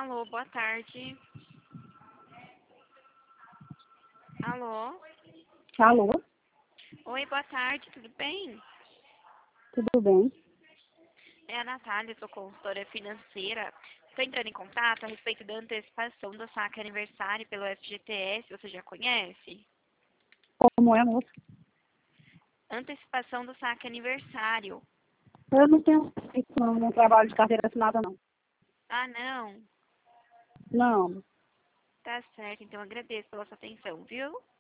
Alô, boa tarde. Alô? Alô, Oi, boa tarde, tudo bem? tudo bem? É a Natália, sou consultora financeira. Estou entrando em contato a respeito da antecipação do saque aniversário pelo FGTS, você já conhece? Como é, moça? Antecipação do saque aniversário. Eu não tenho feito não trabalho de carteira assinada, não. Ah, não? Não, Tá certo, então agradeço pela sua atenção, viu?